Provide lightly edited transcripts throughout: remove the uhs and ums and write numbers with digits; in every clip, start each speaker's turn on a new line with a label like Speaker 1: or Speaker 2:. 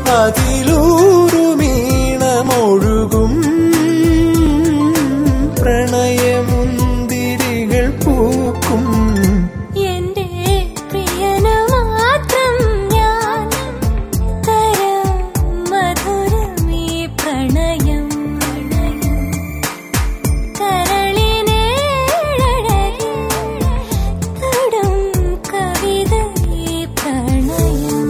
Speaker 1: അതിലൂറുമീണമൊഴുകും പ്രണയമുന്തിരികൾ പൂക്കും
Speaker 2: എന്റെ പ്രിയനു മാത്രം ഞാൻ തരം മധുരമീ പ്രണയം കരളിനെ തൊടും കവിത ഈ പ്രണയം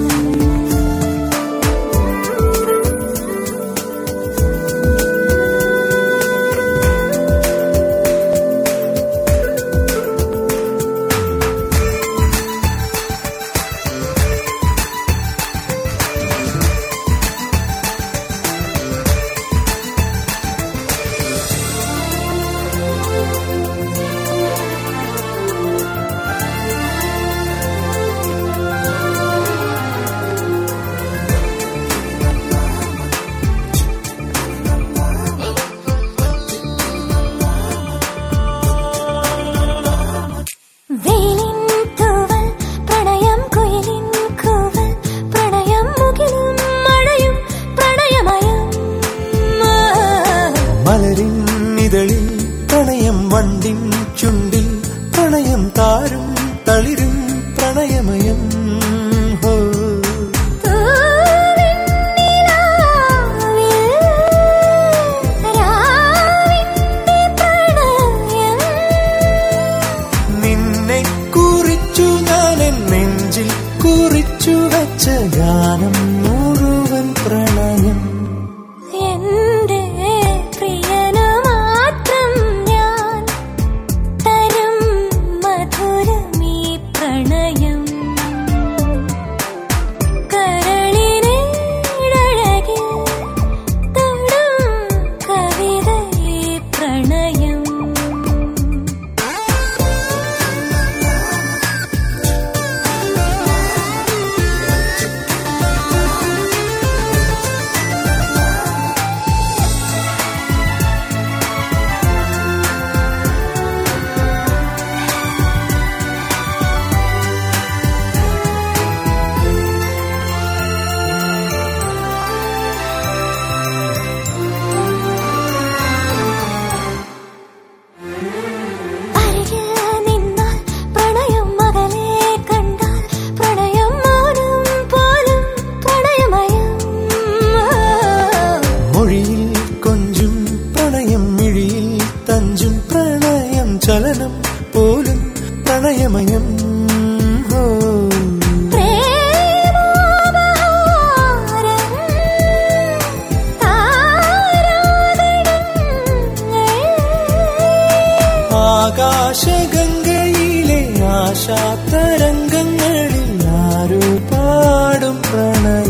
Speaker 1: മലരിൻ ഇതളിൽ പ്രണയം വണ്ടിൻ ചുണ്ടിൽ പ്രണയം താരും തളിരും പ്രണയമയം ഹോ നിന്നെ കുറിച്ചു ഞാൻ നെഞ്ചിൽ കുറിച്ചു വെച്ച ഗാനം മുഴുവൻ പ്രണയം
Speaker 2: എന്റെ പ്രിയനു മാത്രം ഞാൻ തരും മധുരമീ പ്രണയം കരളിനെ തൊടും കവിത ഈ പ്രണയം
Speaker 1: ചലനം പോലും പ്രണയമയം ഹോ ആകാശഗംഗയിലെ ആശാതരംഗങ്ങളിൽ ആരോ പാടും പ്രണയം